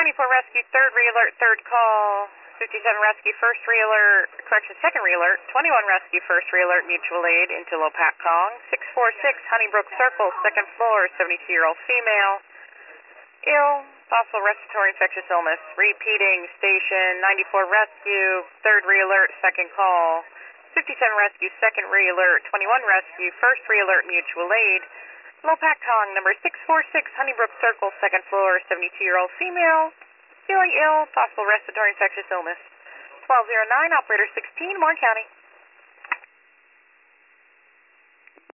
24 rescue, third re-alert, third call. 57 rescue, first re-alert, correction, second re-alert. 21 rescue, first re-alert, mutual aid into Lopac Kong. 646 Honeybrook Circle, second floor, 72-year-old female. Ill, possible respiratory infectious illness. Repeating, station 94 rescue, third re-alert, second call. 57 rescue, second re-alert. 21 rescue, first re-alert, mutual aid. Lopac Kong, number 646 Honeybrook Circle, second floor, 72-year-old female. Feeling ill, possible respiratory infectious illness. 1209, operator 16, Warren County.